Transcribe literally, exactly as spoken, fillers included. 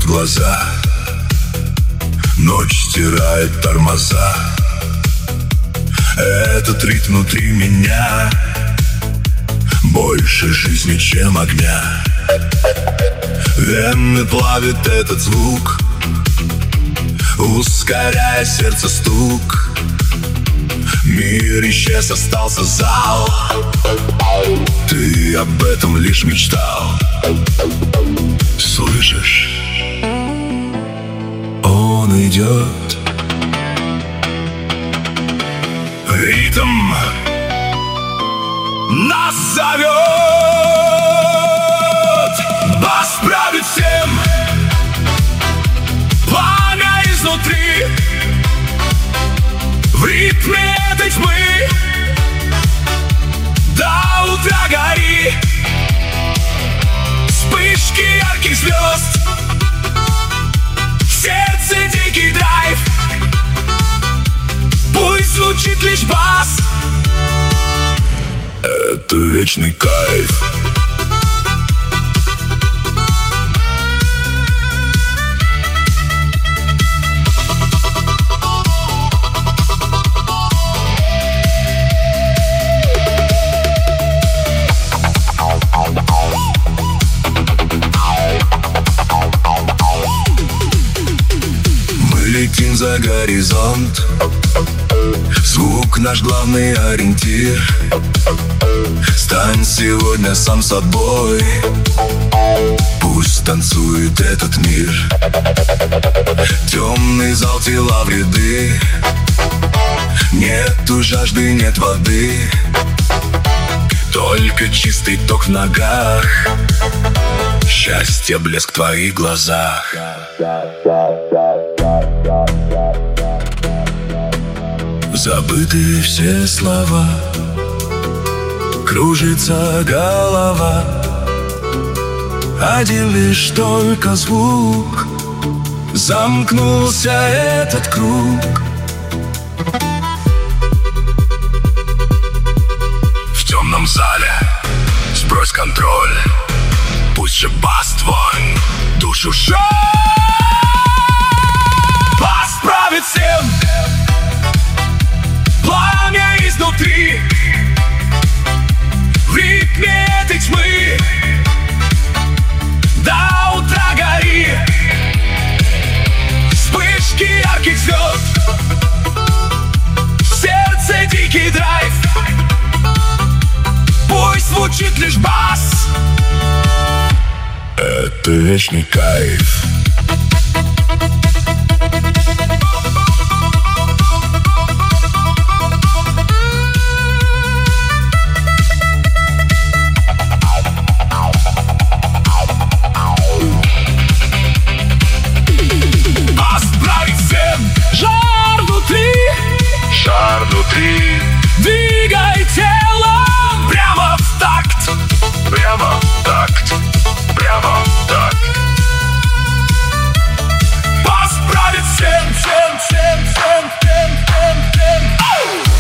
закроет глаза, ночь стирает тормоза. Этот ритм внутри меня больше жизни, чем огня. Вены плавит этот звук, ускоряя сердце стук. Мир исчез, остался зал. Ты об этом лишь мечтал. Слышишь? Он идет. Ритм нас зовет. Бас правит всем, пламя изнутри. В ритме этой тьмы до утра гори. Вспышки ярких звезд, в сердце дикий драйв. Пусть звучит лишь бас, это вечный кайф. Летим за горизонт, звук наш главный ориентир. Стань сегодня сам собой, пусть танцует этот мир. Темный зал, тела в ряды, нету жажды, нет воды, только чистый ток в ногах, счастье, блеск в твоих глазах. Забыты все слова, кружится голова, один лишь только звук, замкнулся этот круг. В темном зале сбрось контроль, пусть же бас твой душу жжет. Бас правит всем, пламя изнутри. В ритме этой тьмы до утра гори. Вспышки ярких звезд, в сердце дикий драйв. Пусть звучит лишь бас, это вечный кайф. Шар внутри, двигай телом прямо в такт, прямо в такт, прямо в такт. Бас правит всем, всем, всем, всем, всем, всем, всем.